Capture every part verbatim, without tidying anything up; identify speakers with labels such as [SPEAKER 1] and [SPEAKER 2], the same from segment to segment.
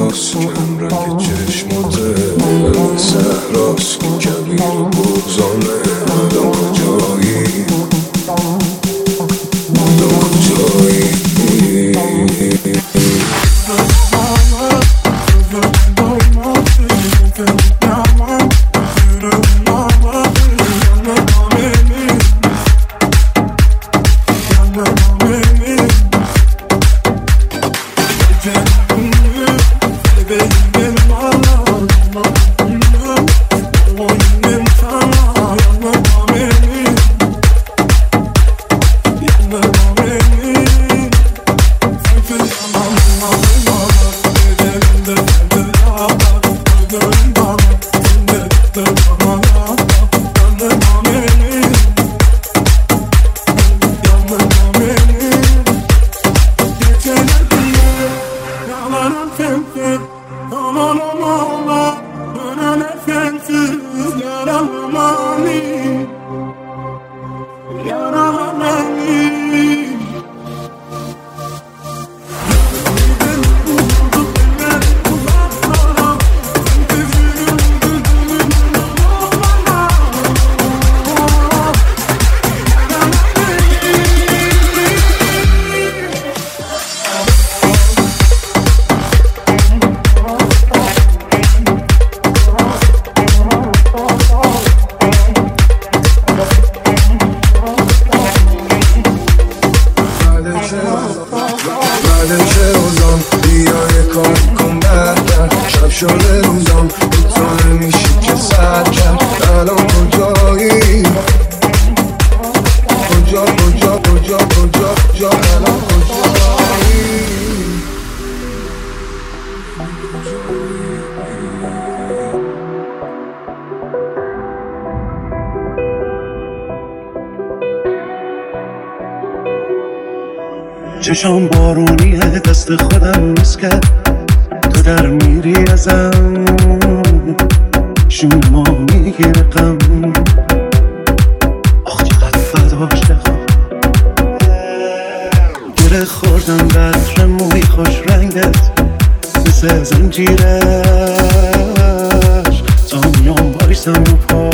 [SPEAKER 1] هواست کم رنگ چشماته قلب صحراست کبیر و بغضانه الان کجایی الان کجایی
[SPEAKER 2] چشام بارونیه دست خودم میز کرد تو در میری ازم شما میگیره غم آخ چقدر فداش دخم گره خوردم به عطر موی خوش رنگت مثل زنجیرش تا میام بایستم رو پا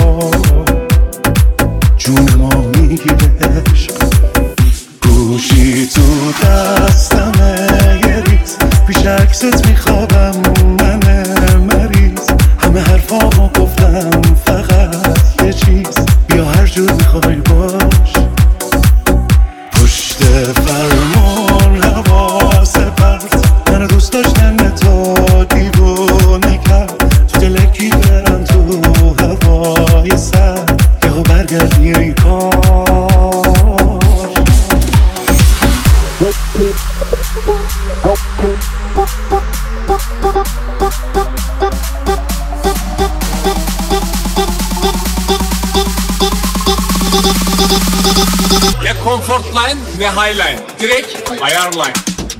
[SPEAKER 2] جون ما میگیره عشق گوشی تو دستمه یه ریز پیش عکست میخوابم من مریض همه حرفامو گفتم فقط یه چیز بیا هر جور میخوای باش پشت فرمان حواس پرت منو دوست داشتن تو دیوونه کرد تو دلکی برم تو هوای سر یهو برگردی ای کار
[SPEAKER 3] Ne comfort line ne high line. Direkt ayar line.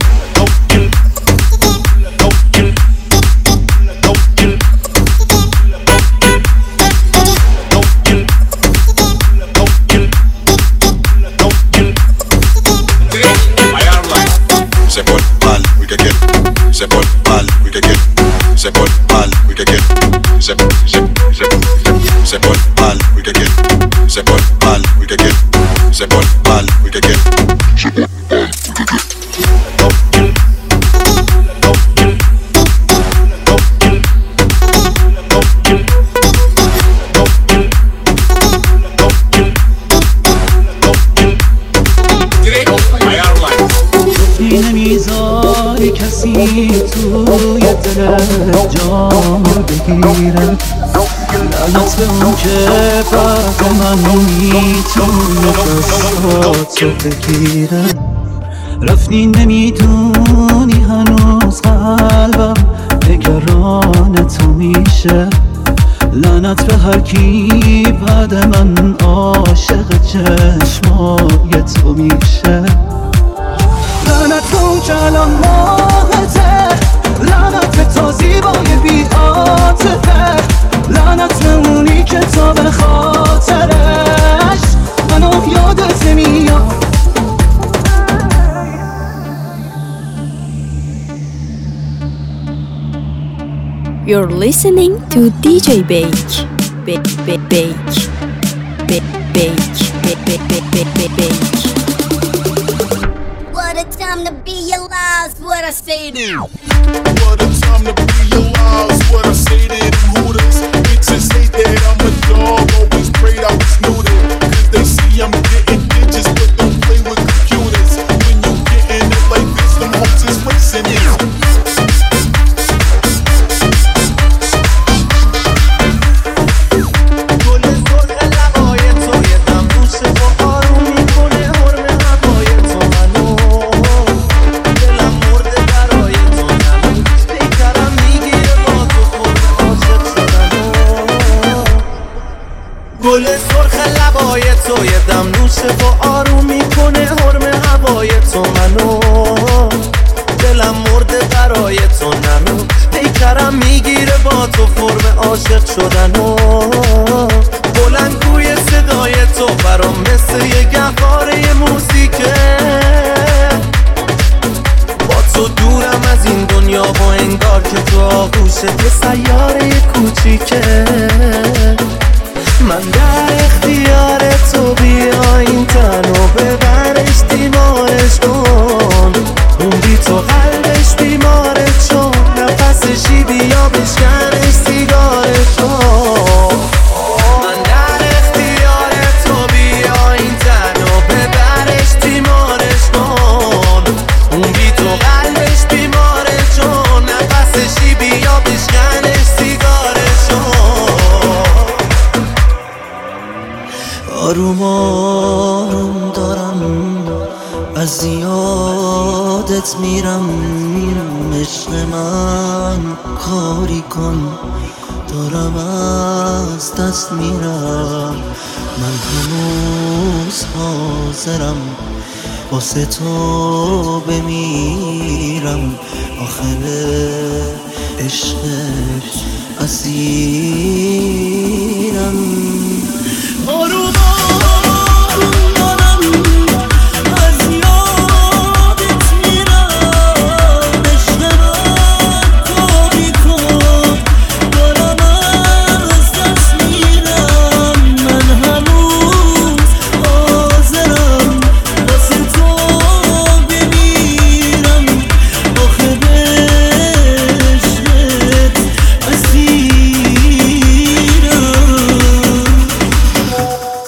[SPEAKER 4] Se pone mal, we can get. Se pone mal, we can get. Se pone mal, we can get. Se se se se pone mal, we can get. Se pone mal, we can get. Se pone mal, we can get. Se pone mal, we can get.
[SPEAKER 2] نمیذاری کسی توی دل جام بگیره لعنت به اون که بعد من میتونه دستاتو بگیره رفتی نمیدونی هنوز قلبم نگران تو میشه لعنت به هر کی بعد من عاشق چشمای تو میشه لعنت به اون که الان ماهته لعنت به تا زیبای بی عاطفه لعنت به اونی که تا به خاطرش منو یادت نمیاد
[SPEAKER 5] You're listening to D J Bake. Bake, bake, bake. Bake, bake, bake, bake, bake, bake, bake.
[SPEAKER 6] What a time to be alive, what I say to you.
[SPEAKER 7] What a time to be alive, what I say to them hooters. Bitches say that I'm a dog, always prayed I was neutered. Cause they see I'm getting digits, but don't play with computers. When you getting it like this, them hoes is racing it.
[SPEAKER 8] گل سرخ لبای تو یه دم نوشه با آروم میکنه حرم هوای تو منو دلم مرده برای تو ننو پیکرم میگیره با تو فرم عاشق شدنو بلندگوی صدای تو برام مثل یه گهواره موسیقه با تو دورم از این دنیا و انگار که تو آغوشت یه سیاره کوچیکه من در اختیار تو بیا این تنو ببرش دیوارش کن اون بی تو قلبش بیماره چون نفسشی بیا بشکنش سیگارش کن من در اختیار تو بیا این تنو ببرش دیوارش کن اون بی تو قلبش بیماره چون نفسشی بیا بشکنش سیگارش کن آروم آروم دارم از یادت میرم عشق من کاری کن دارم از دست میرم من هنوز حاضرم واسه تو بمیرم آخر عشقت اسیرم آروم آروم دارم از یادت میرم عشق من کاری کن دارم از دست میرم من هنوز حاضرم واسه تو بمیرم آخه به عشقت اسیرم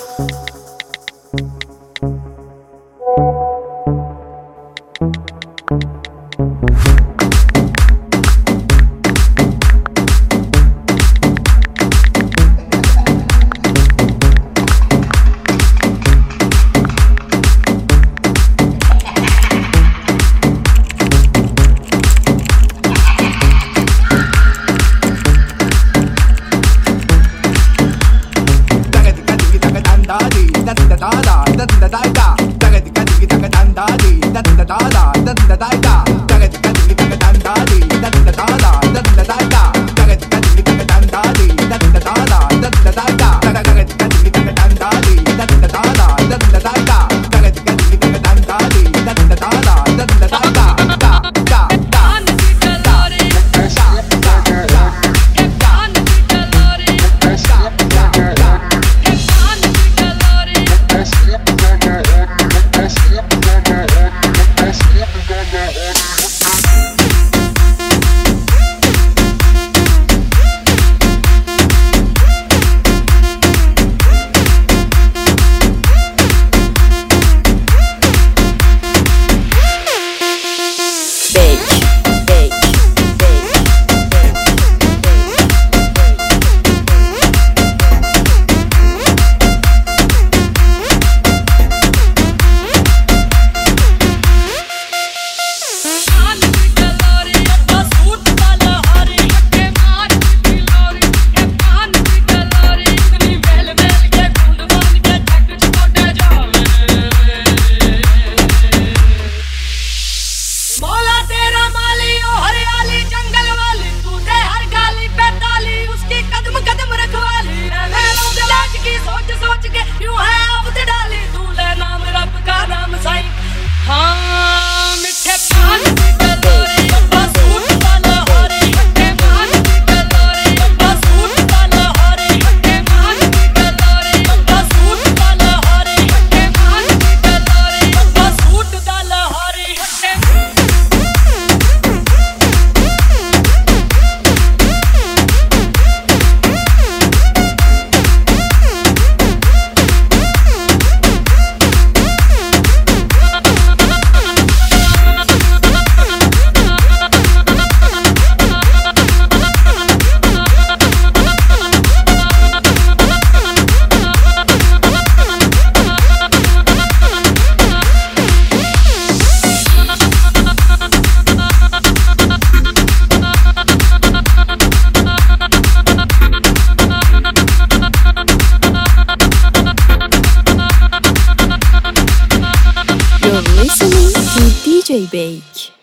[SPEAKER 5] listening to D J Bake.